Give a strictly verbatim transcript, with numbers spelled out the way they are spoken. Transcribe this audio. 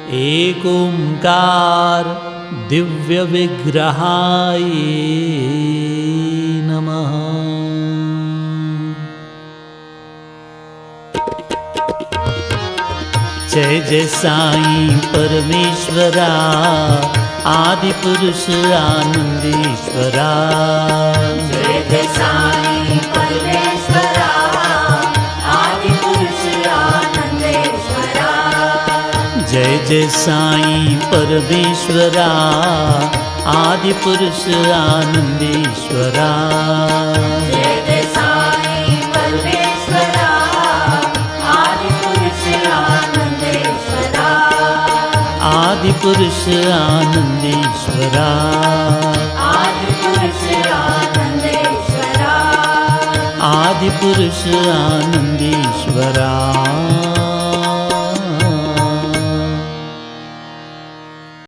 एक ओंकार दिव्य विग्रहाय नमः। जय जय साईं परमेश्वरा, आदि पुरुष आनंदेश्वरा। जय जय साईं परमेश्वरा, आदि पुरुष आनंदेश्वरा। जय जय साईं परमेश्वरा, आदि पुरुष आनंदेश्वरा। जय जय साईं परमेश्वरा, आदि पुरुष आनंदेश्वरा। आदि पुरुष आनंदेश्वरा। आदि पुरुष आनंदेश्वरा। आदि पुरुष आनंदेश्वरा।